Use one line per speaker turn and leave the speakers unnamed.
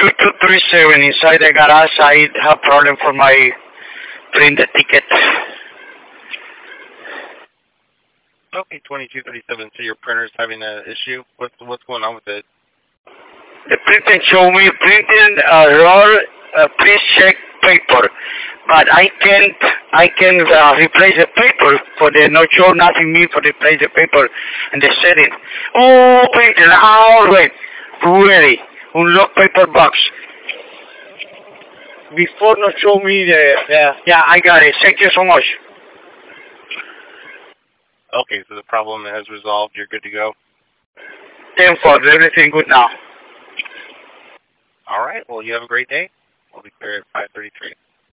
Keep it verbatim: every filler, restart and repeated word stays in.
two two three seven inside the garage. I have problem for my print the ticket.
Okay, twenty-two thirty-seven. So your printer's having an issue. What's what's going on with it?
The printing show me printing uh, roll uh, please check paper, but I can't I can uh, replace the paper for the no show nothing me for replace the paper and the setting. Oh, printing all right, ready. Unlock paper box. Before no show me the yeah yeah I got it. Thank you so much.
Okay, so the problem has resolved. You're good to go.
Ten for everything good now.
All right. Well, you have a great day. We'll be there at five thirty-three.